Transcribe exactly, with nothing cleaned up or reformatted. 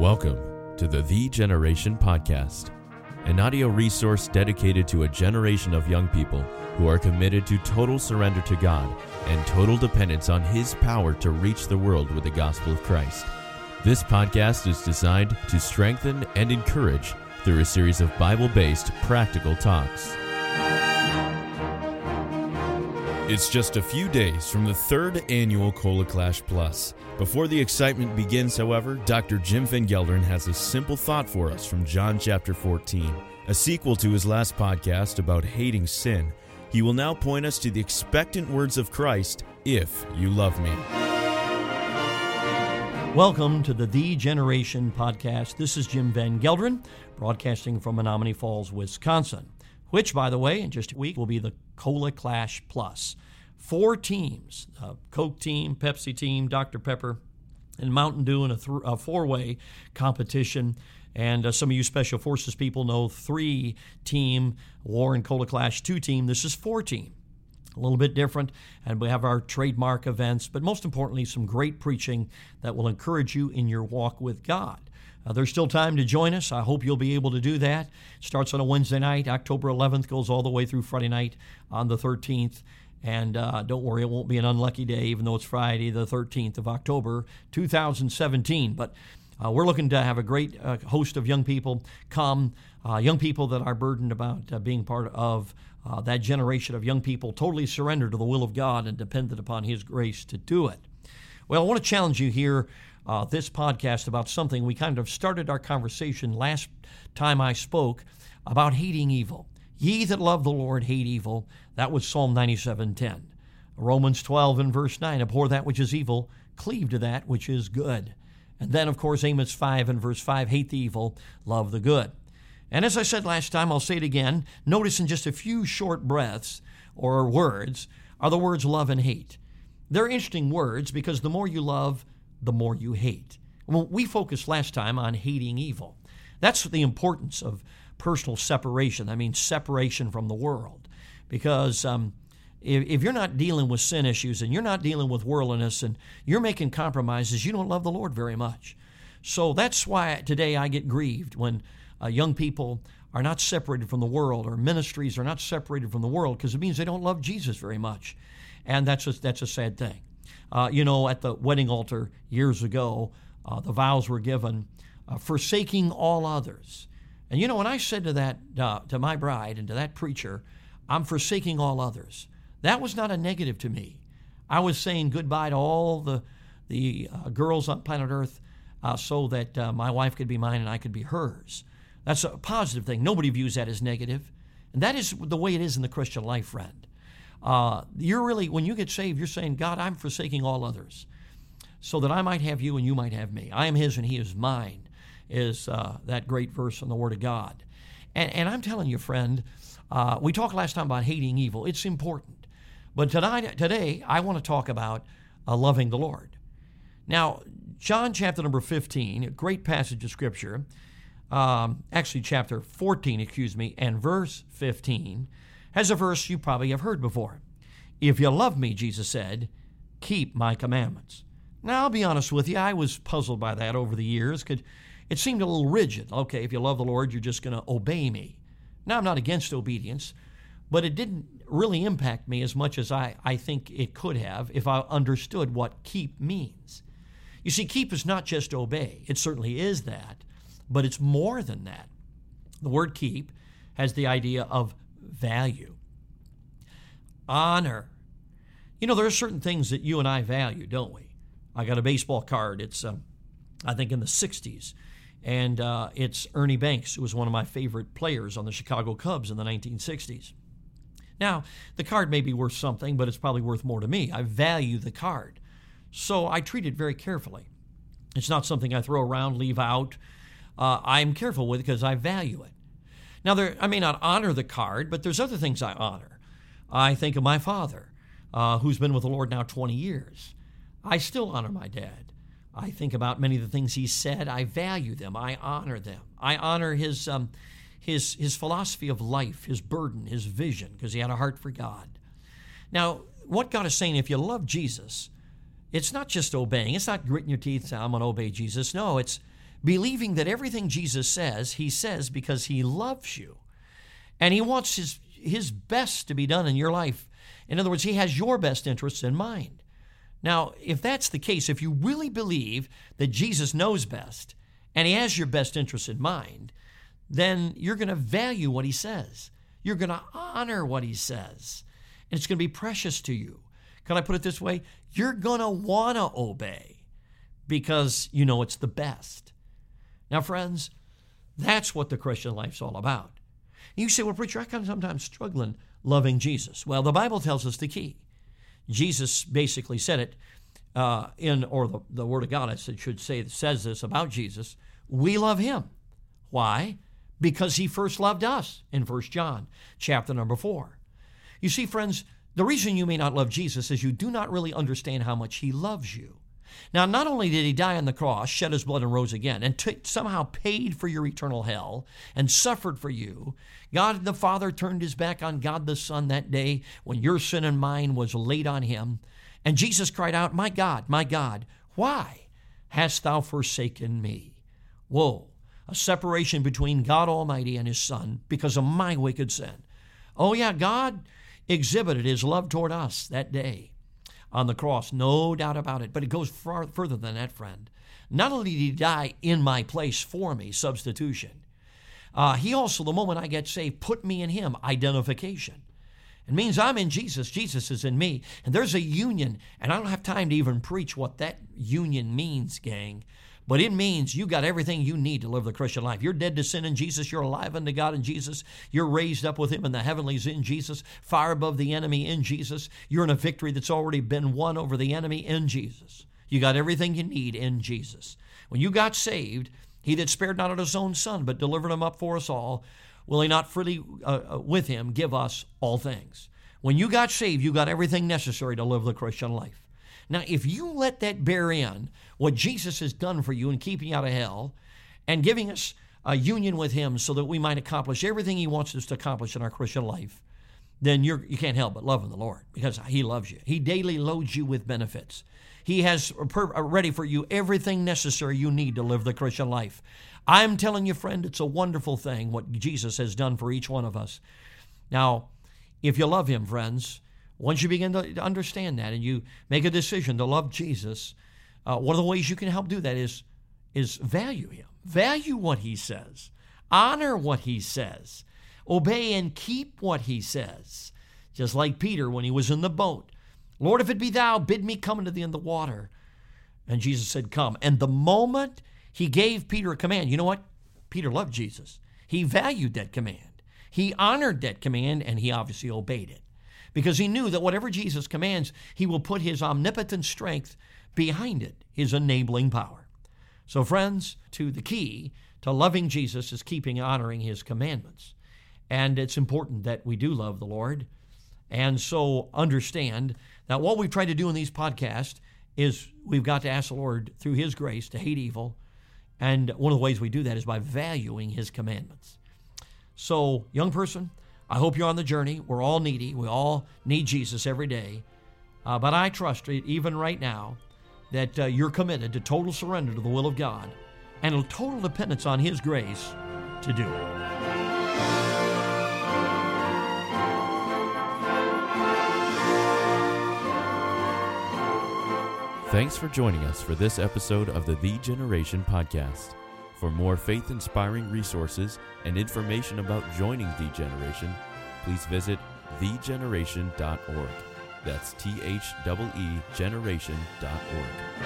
Welcome to the The Generation Podcast, an audio resource dedicated to a generation of young people who are committed to total surrender to God and total dependence on His power to reach the world with the gospel of Christ. This podcast is designed to strengthen and encourage through a series of Bible-based practical talks. It's just a few days from the third annual Cola Clash Plus. Before the excitement begins, however, Doctor Jim Van Gelderen has a simple thought for us from John chapter fourteen. A sequel to his last podcast about hating sin, he will now point us to the expectant words of Christ, "If you love me." Welcome to the The Generation Podcast. This is Jim Van Gelderen, broadcasting from Menomonee Falls, Wisconsin, which, by the way, in just a week will be the Cola Clash Plus. Four teams, a Coke team, Pepsi team, Doctor Pepper, and Mountain Dew in a, th- a four-way competition. And uh, some of you Special Forces people know three-team War and Cola Clash two-team. This is four-team. A little bit different, and we have our trademark events, but most importantly, some great preaching that will encourage you in your walk with God. Uh, there's still time to join us. I hope you'll be able to do that. It starts on a Wednesday night. October eleventh, goes all the way through Friday night on the thirteenth. And uh, don't worry, it won't be an unlucky day, even though it's Friday the thirteenth of October, two thousand seventeen. But uh, we're looking to have a great uh, host of young people come, uh, young people that are burdened about uh, being part of uh, that generation of young people totally surrendered to the will of God and dependent upon His grace to do it. Well, I want to challenge you here, uh, this podcast, about something. We kind of started our conversation last time I spoke about hating evil. Ye that love the Lord hate evil. That was Psalm ninety-seven ten. Romans twelve and verse nine, abhor that which is evil, cleave to that which is good. And then, of course, Amos five and verse five, hate the evil, love the good. And as I said last time, I'll say it again, notice in just a few short breaths or words are the words love and hate. They're interesting words because the more you love, the more you hate. Well, we focused last time on hating evil. That's the importance of personal separation. I mean, separation from the world. Because um, if, if you're not dealing with sin issues and you're not dealing with worldliness and you're making compromises, you don't love the Lord very much. So that's why today I get grieved when uh, young people are not separated from the world, or ministries are not separated from the world, because it means they don't love Jesus very much. And that's a, that's a sad thing. Uh, you know, at the wedding altar years ago, uh, the vows were given, uh, forsaking all others. And you know, when I said to that, uh, to my bride and to that preacher, I'm forsaking all others, that was not a negative to me. I was saying goodbye to all the the uh, girls on planet Earth uh, so that uh, my wife could be mine and I could be hers. That's a positive thing. Nobody views that as negative. And that is the way it is in the Christian life, friend. Uh, you're really, when you get saved, you're saying, God, I'm forsaking all others so that I might have you and you might have me. I am His and He is mine, is uh, that great verse in the Word of God. And, and I'm telling you, friend, uh, we talked last time about hating evil. It's important. But tonight, today, I want to talk about uh, loving the Lord. Now, John chapter number fifteen, a great passage of Scripture, um, actually chapter fourteen, excuse me, and verse fifteen, has a verse you probably have heard before. If you love me, Jesus said, keep my commandments. Now, I'll be honest with you, I was puzzled by that over the years. Could It seemed a little rigid. Okay, if you love the Lord, you're just going to obey me. Now, I'm not against obedience, but it didn't really impact me as much as I, I think it could have if I understood what keep means. You see, keep is not just obey. It certainly is that, but it's more than that. The word keep has the idea of value, honor. You know, there are certain things that you and I value, don't we? I got a baseball card. It's, um, I think, in the sixties. And uh, it's Ernie Banks, who was one of my favorite players on the Chicago Cubs in the nineteen sixties. Now, the card may be worth something, but it's probably worth more to me. I value the card. So I treat it very carefully. It's not something I throw around, leave out. Uh, I'm careful with it because I value it. Now, there, I may not honor the card, but there's other things I honor. I think of my father, uh, who's been with the Lord now twenty years. I still honor my dad. I think about many of the things he said. I value them. I honor them. I honor his um, his his philosophy of life, his burden, his vision, because he had a heart for God. Now, what God is saying, if you love Jesus, it's not just obeying. It's not gritting your teeth and saying, I'm going to obey Jesus. No, it's believing that everything Jesus says, he says because he loves you. And he wants his, his best to be done in your life. In other words, he has your best interests in mind. Now, if that's the case, if you really believe that Jesus knows best and he has your best interests in mind, then you're going to value what he says. You're going to honor what he says. And it's going to be precious to you. Can I put it this way? You're going to want to obey because you know it's the best. Now, friends, that's what the Christian life's all about. You say, well, preacher, I can sometimes struggling loving Jesus. Well, the Bible tells us the key. Jesus basically said it uh, in, or the, the Word of God, I should say, says this about Jesus. We love him. Why? Because he first loved us in First John chapter number four. You see, friends, the reason you may not love Jesus is you do not really understand how much he loves you. Now, not only did he die on the cross, shed his blood, and rose again, and t- somehow paid for your eternal hell and suffered for you, God the Father turned his back on God the Son that day when your sin and mine was laid on him. And Jesus cried out, my God, my God, why hast thou forsaken me? Whoa, a separation between God Almighty and his Son because of my wicked sin. Oh yeah, God exhibited his love toward us that day on the cross, no doubt about it. But it goes far further than that, friend. Not only did he die in my place for me, substitution, uh, he also, the moment I get saved, put me in him, identification. It means I'm in Jesus, Jesus is in me, and there's a union, and I don't have time to even preach what that union means, gang. But it means you got everything you need to live the Christian life. You're dead to sin in Jesus. You're alive unto God in Jesus. You're raised up with him in the heavenlies in Jesus, far above the enemy in Jesus. You're in a victory that's already been won over the enemy in Jesus. You got everything you need in Jesus. When you got saved, he that spared not of his own Son, but delivered him up for us all, will he not freely uh, with him give us all things? When you got saved, you got everything necessary to live the Christian life. Now, if you let that bear in what Jesus has done for you in keeping you out of hell and giving us a union with him so that we might accomplish everything he wants us to accomplish in our Christian life, then you're, you can't help but loving the Lord because he loves you. He daily loads you with benefits. He has ready for you everything necessary you need to live the Christian life. I'm telling you, friend, it's a wonderful thing what Jesus has done for each one of us. Now, if you love him, friends, once you begin to understand that and you make a decision to love Jesus, uh, one of the ways you can help do that is, is value him. Value what he says. Honor what he says. Obey and keep what he says. Just like Peter when he was in the boat. Lord, if it be thou, bid me come into thee in the water. And Jesus said, come. And the moment he gave Peter a command, you know what? Peter loved Jesus. He valued that command. He honored that command, and he obviously obeyed it. Because he knew that whatever Jesus commands, he will put his omnipotent strength behind it, his enabling power. So friends, to the key to loving Jesus is keeping and honoring his commandments. And it's important that we do love the Lord. And so understand that what we've tried to do in these podcasts is we've got to ask the Lord through his grace to hate evil. And one of the ways we do that is by valuing his commandments. So, young person, I hope you're on the journey. We're all needy. We all need Jesus every day. Uh, but I trust, even right now, that uh, you're committed to total surrender to the will of God and a total dependence on his grace to do it. Thanks for joining us for this episode of the The Generation Podcast. For more faith-inspiring resources and information about joining The Generation, please visit the generation dot org. That's T H E E generation dot org.